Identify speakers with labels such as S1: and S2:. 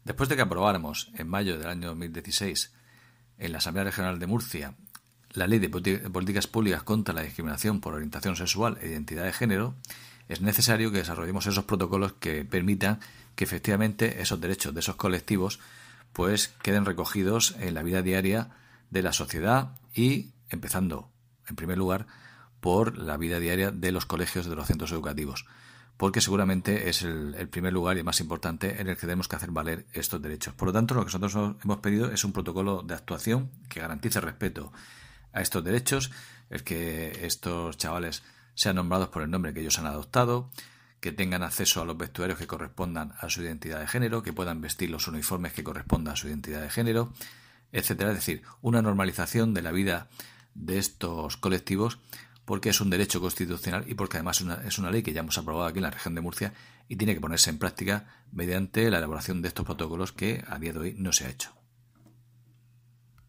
S1: Después de que aprobáramos en mayo del año 2016 en la Asamblea Regional de Murcia la Ley de Políticas Públicas contra la Discriminación por Orientación Sexual e Identidad de Género, es necesario que desarrollemos esos protocolos que permitan que efectivamente esos derechos de esos colectivos pues queden recogidos en la vida diaria de la sociedad y empezando, en primer lugar, por la vida diaria de los colegios, de los centros educativos, porque seguramente es el primer lugar y el más importante en el que tenemos que hacer valer estos derechos. Por lo tanto, lo que nosotros hemos pedido es un protocolo de actuación que garantice respeto a estos derechos, el que estos chavales sean nombrados por el nombre que ellos han adoptado, que tengan acceso a los vestuarios que correspondan a su identidad de género, que puedan vestir los uniformes que correspondan a su identidad de género, etcétera. Es decir, una normalización de la vida de estos colectivos, porque es un derecho constitucional y porque además es una ley que ya hemos aprobado aquí en la región de Murcia y tiene que ponerse en práctica mediante la elaboración de estos protocolos que a día de hoy no se ha hecho.